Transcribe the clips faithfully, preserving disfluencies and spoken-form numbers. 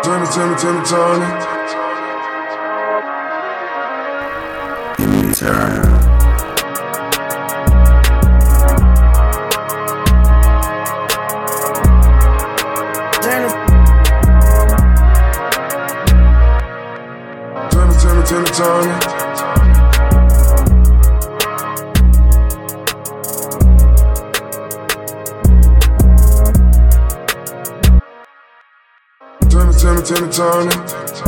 Turn it, turn it, turn it, turn it. Give me time. Turn it, turn it, turn it, turn it, turn it. Turn it, turn it, turn it, turn it.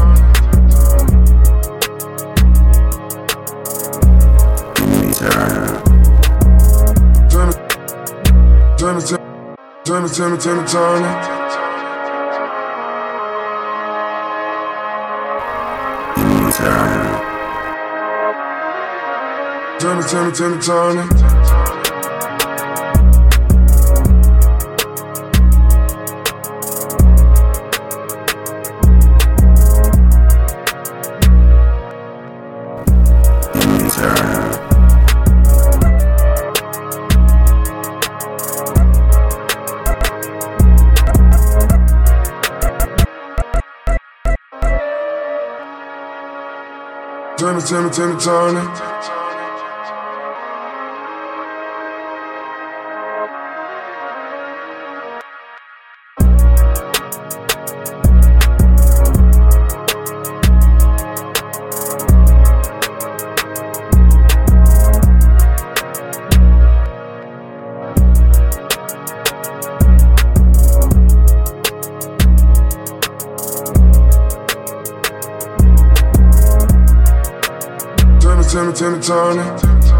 Give me time. Turn it, turn it, turn it, turn it, turn it, turn it. Give me time. Turn it, turn it, turn it, turn it. Turn it, turn it, turn it, turn it. Turn it, turn it, turn it.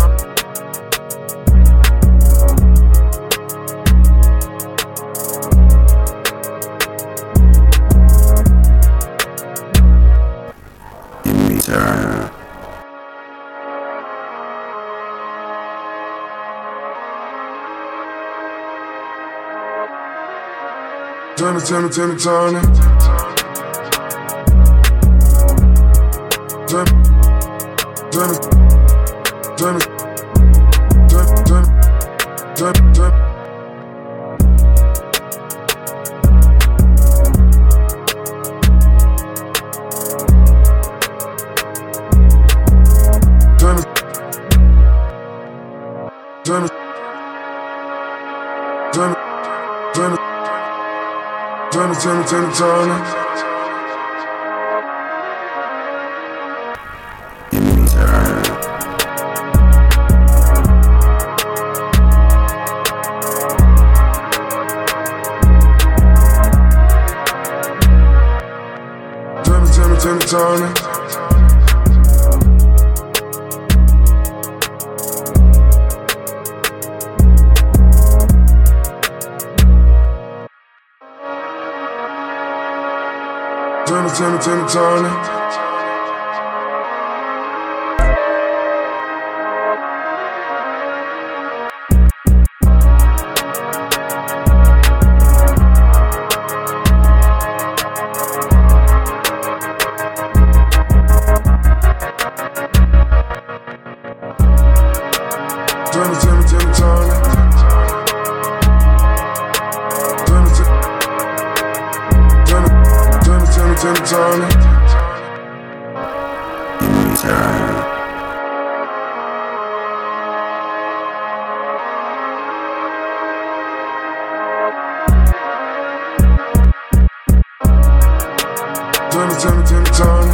Give me time. Turn it, turn it, turn it, turn it. Turn, turn it, turn it, turn, turn, turn, turn. Turn it, turn it, turn it, turn it. Turn it, turn it, turn it, turn it. Give me time. Turn it, turn it, turn it, turn it. Turn it, turn it, turn it, turn it. Turn it, turn it, turn it, turn it. Turn it, turn it, turn it, turn it, turn it, turn it. Give me time. Turn it, turn it, turn it, turn it.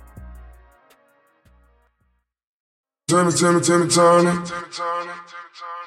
Turn it, turn it, turn it, turn it.